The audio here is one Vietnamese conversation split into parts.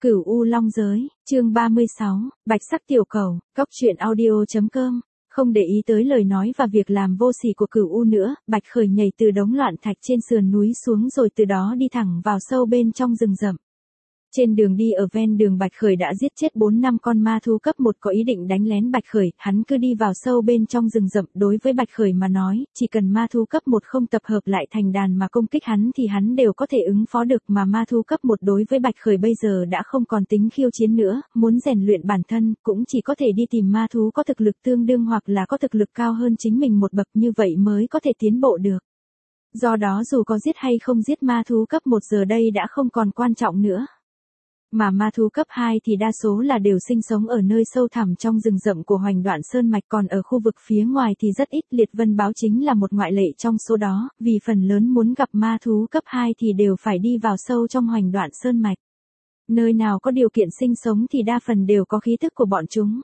Cửu U Long Giới, chương 36, Bạch Sắc Tiểu Cẩu, Cóc Truyện Audio.com. Không để ý tới lời nói và việc làm vô sỉ của Cửu U nữa, Bạch Khởi nhảy từ đống loạn thạch trên sườn núi xuống rồi từ đó đi thẳng vào sâu bên trong rừng rậm. Trên đường đi ở ven đường Bạch Khởi đã giết chết 4-5 con ma thú cấp 1 có ý định đánh lén Bạch Khởi, hắn cứ đi vào sâu bên trong rừng rậm, đối với Bạch Khởi mà nói, chỉ cần ma thú cấp 1 không tập hợp lại thành đàn mà công kích hắn thì hắn đều có thể ứng phó được, mà ma thú cấp 1 đối với Bạch Khởi bây giờ đã không còn tính khiêu chiến nữa, muốn rèn luyện bản thân, cũng chỉ có thể đi tìm ma thú có thực lực tương đương hoặc là có thực lực cao hơn chính mình một bậc, như vậy mới có thể tiến bộ được. Do đó dù có giết hay không giết ma thú cấp 1 giờ đây đã không còn quan trọng nữa. Mà ma thú cấp 2 thì đa số là đều sinh sống ở nơi sâu thẳm trong rừng rậm của Hoành Đoạn Sơn Mạch, còn ở khu vực phía ngoài thì rất ít. Liệt Vân Báo chính là một ngoại lệ trong số đó, vì phần lớn muốn gặp ma thú cấp 2 thì đều phải đi vào sâu trong Hoành Đoạn Sơn Mạch. Nơi nào có điều kiện sinh sống thì đa phần đều có khí thức của bọn chúng.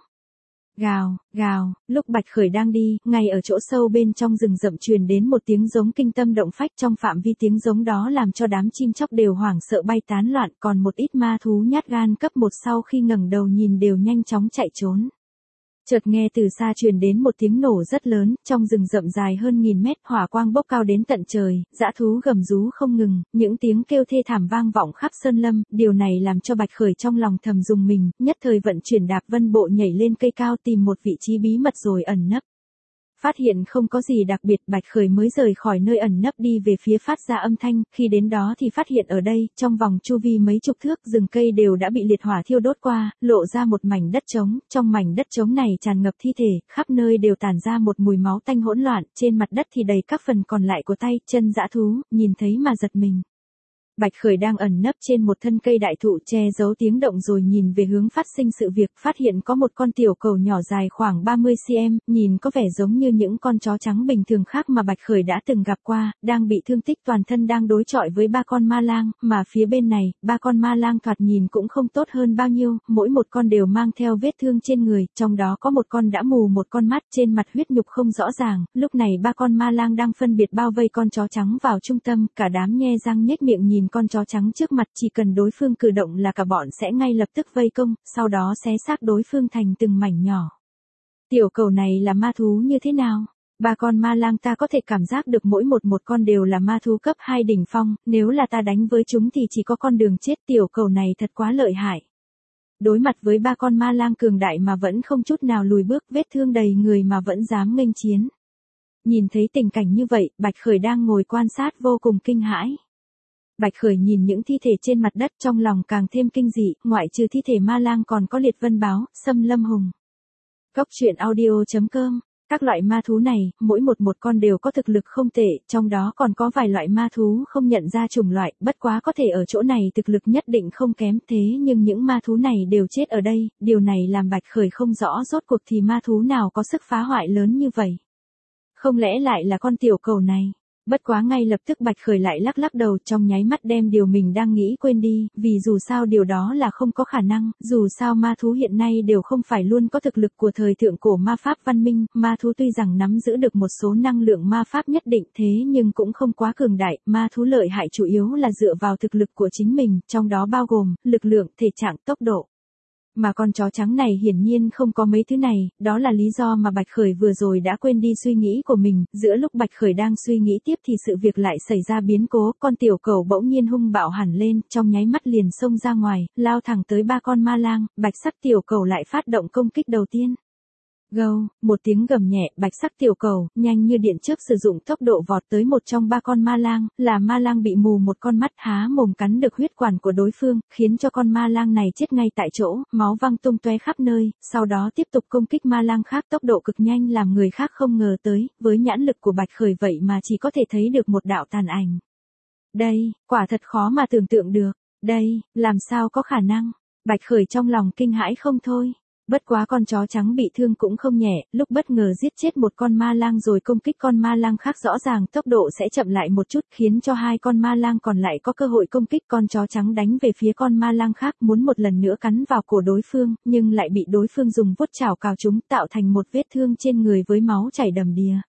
Gào, gào, lúc Bạch Khởi đang đi, ngay ở chỗ sâu bên trong rừng rậm truyền đến một tiếng giống kinh tâm động phách, trong phạm vi tiếng giống đó làm cho đám chim chóc đều hoảng sợ bay tán loạn, còn một ít ma thú nhát gan cấp 1 sau khi ngẩng đầu nhìn đều nhanh chóng chạy trốn. Chợt nghe từ xa truyền đến một tiếng nổ rất lớn, trong rừng rậm dài hơn 1000 mét, hỏa quang bốc cao đến tận trời, dã thú gầm rú không ngừng, những tiếng kêu thê thảm vang vọng khắp sơn lâm, điều này làm cho Bạch Khởi trong lòng thầm rùng mình, nhất thời vận chuyển Đạp Vân Bộ nhảy lên cây cao tìm một vị trí bí mật rồi ẩn nấp. Phát hiện không có gì đặc biệt, Bạch Khởi mới rời khỏi nơi ẩn nấp đi về phía phát ra âm thanh, khi đến đó thì phát hiện ở đây, trong vòng chu vi mấy chục thước, rừng cây đều đã bị liệt hỏa thiêu đốt qua, lộ ra một mảnh đất trống, trong mảnh đất trống này tràn ngập thi thể, khắp nơi đều tản ra một mùi máu tanh hỗn loạn, trên mặt đất thì đầy các phần còn lại của tay, chân dã thú, nhìn thấy mà giật mình. Bạch Khởi đang ẩn nấp trên một thân cây đại thụ che giấu tiếng động rồi nhìn về hướng phát sinh sự việc, phát hiện có một con tiểu cẩu nhỏ dài khoảng 30 cm, nhìn có vẻ giống như những con chó trắng bình thường khác mà Bạch Khởi đã từng gặp qua, đang bị thương tích toàn thân đang đối chọi với 3 con ma lang, mà phía bên này, 3 con ma lang thoạt nhìn cũng không tốt hơn bao nhiêu, mỗi một con đều mang theo vết thương trên người, trong đó có một con đã mù một con mắt, trên mặt huyết nhục không rõ ràng, lúc này 3 con ma lang đang phân biệt bao vây con chó trắng vào trung tâm, cả đám nhe răng nhếch miệng nhìn con chó trắng trước mặt, chỉ cần đối phương cử động là cả bọn sẽ ngay lập tức vây công, sau đó xé xác đối phương thành từng mảnh nhỏ. Tiểu cẩu này là ma thú như thế nào? 3 con ma lang ta có thể cảm giác được mỗi một con đều là ma thú cấp 2 đỉnh phong, nếu là ta đánh với chúng thì chỉ có con đường chết, tiểu cẩu này thật quá lợi hại. Đối mặt với 3 con ma lang cường đại mà vẫn không chút nào lùi bước, vết thương đầy người mà vẫn dám nghênh chiến. Nhìn thấy tình cảnh như vậy, Bạch Khởi đang ngồi quan sát vô cùng kinh hãi. Bạch Khởi nhìn những thi thể trên mặt đất trong lòng càng thêm kinh dị, ngoại trừ thi thể ma lang còn có Liệt Vân Báo, Xâm Lâm Hùng. Cóc Truyện Audio.com. Các loại ma thú này, mỗi một con đều có thực lực không tệ, trong đó còn có vài loại ma thú không nhận ra chủng loại, bất quá có thể ở chỗ này thực lực nhất định không kém, thế nhưng những ma thú này đều chết ở đây, điều này làm Bạch Khởi không rõ rốt cuộc thì ma thú nào có sức phá hoại lớn như vậy. Không lẽ lại là con tiểu cẩu này? Bất quá ngay lập tức Bạch Khởi lại lắc lắc đầu, trong nháy mắt đem điều mình đang nghĩ quên đi, vì dù sao điều đó là không có khả năng, dù sao ma thú hiện nay đều không phải luôn có thực lực của thời thượng cổ ma pháp văn minh, ma thú tuy rằng nắm giữ được một số năng lượng ma pháp nhất định thế nhưng cũng không quá cường đại, ma thú lợi hại chủ yếu là dựa vào thực lực của chính mình, trong đó bao gồm, lực lượng, thể trạng, tốc độ. Mà con chó trắng này hiển nhiên không có mấy thứ này, đó là lý do mà Bạch Khởi vừa rồi đã quên đi suy nghĩ của mình, giữa lúc Bạch Khởi đang suy nghĩ tiếp thì sự việc lại xảy ra biến cố, con tiểu cẩu bỗng nhiên hung bạo hẳn lên, trong nháy mắt liền xông ra ngoài, lao thẳng tới 3 con ma lang, bạch sắc tiểu cẩu lại phát động công kích đầu tiên. Gâu, một tiếng gầm nhẹ, bạch sắc tiểu cẩu, nhanh như điện chớp sử dụng tốc độ vọt tới một trong 3 con ma lang, là ma lang bị mù một con mắt, há mồm cắn được huyết quản của đối phương, khiến cho con ma lang này chết ngay tại chỗ, máu văng tung tóe khắp nơi, sau đó tiếp tục công kích ma lang khác, tốc độ cực nhanh làm người khác không ngờ tới, với nhãn lực của Bạch Khởi vậy mà chỉ có thể thấy được một đạo tàn ảnh. Đây, quả thật khó mà tưởng tượng được, đây, làm sao có khả năng? Bạch Khởi trong lòng kinh hãi không thôi. Bất quá con chó trắng bị thương cũng không nhẹ, lúc bất ngờ giết chết một con ma lang rồi công kích con ma lang khác, rõ ràng tốc độ sẽ chậm lại một chút, khiến cho 2 con ma lang còn lại có cơ hội công kích. Con chó trắng đánh về phía con ma lang khác, muốn một lần nữa cắn vào cổ đối phương, nhưng lại bị đối phương dùng vuốt chảo cào trúng, tạo thành một vết thương trên người với máu chảy đầm đìa.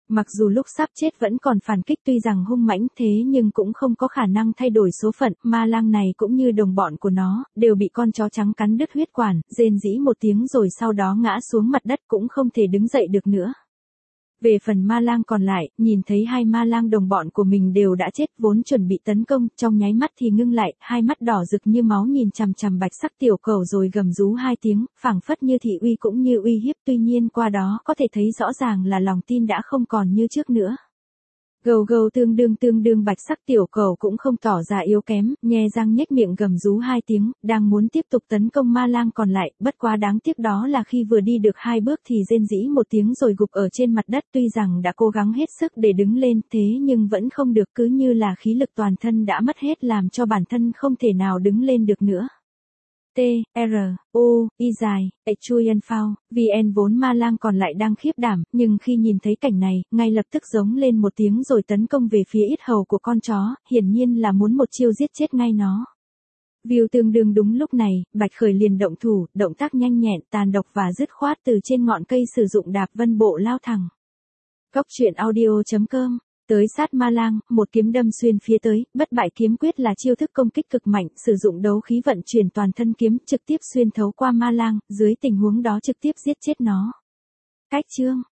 Mặc dù lúc sắp chết vẫn còn phản kích tuy rằng hung mãnh thế nhưng cũng không có khả năng thay đổi số phận, ma lang này cũng như đồng bọn của nó, đều bị con chó trắng cắn đứt huyết quản, rên rỉ một tiếng rồi sau đó ngã xuống mặt đất cũng không thể đứng dậy được nữa. Về phần ma lang còn lại, nhìn thấy hai ma lang đồng bọn của mình đều đã chết vốn chuẩn bị tấn công, trong nháy mắt thì ngưng lại, hai mắt đỏ rực như máu nhìn chằm chằm bạch sắc tiểu cầu rồi gầm rú hai tiếng, phảng phất như thị uy cũng như uy hiếp, tuy nhiên qua đó có thể thấy rõ ràng là lòng tin đã không còn như trước nữa. Gầu gầu tương đương bạch sắc tiểu cầu cũng không tỏ ra yếu kém, nhe răng nhếch miệng gầm rú hai tiếng, đang muốn tiếp tục tấn công ma lang còn lại, bất quá đáng tiếc đó là khi vừa đi được hai bước thì rên rỉ một tiếng rồi gục ở trên mặt đất, tuy rằng đã cố gắng hết sức để đứng lên thế nhưng vẫn không được, cứ như là khí lực toàn thân đã mất hết làm cho bản thân không thể nào đứng lên được nữa. T, R, U, Y dài, Chuyen Phao, VN vốn ma lang còn lại đang khiếp đảm, nhưng khi nhìn thấy cảnh này, ngay lập tức giống lên một tiếng rồi tấn công về phía yết hầu của con chó, hiển nhiên là muốn một chiêu giết chết ngay nó. View tương đương đúng lúc này, Bạch Khởi liền động thủ, động tác nhanh nhẹn, tàn độc và dứt khoát từ trên ngọn cây sử dụng đạp vân bộ lao thẳng. Góc truyện audio.com Tới sát ma lang, một kiếm đâm xuyên phía tới, bất bại kiếm quyết là chiêu thức công kích cực mạnh, sử dụng đấu khí vận chuyển toàn thân kiếm, trực tiếp xuyên thấu qua ma lang, dưới tình huống đó trực tiếp giết chết nó. Cách chương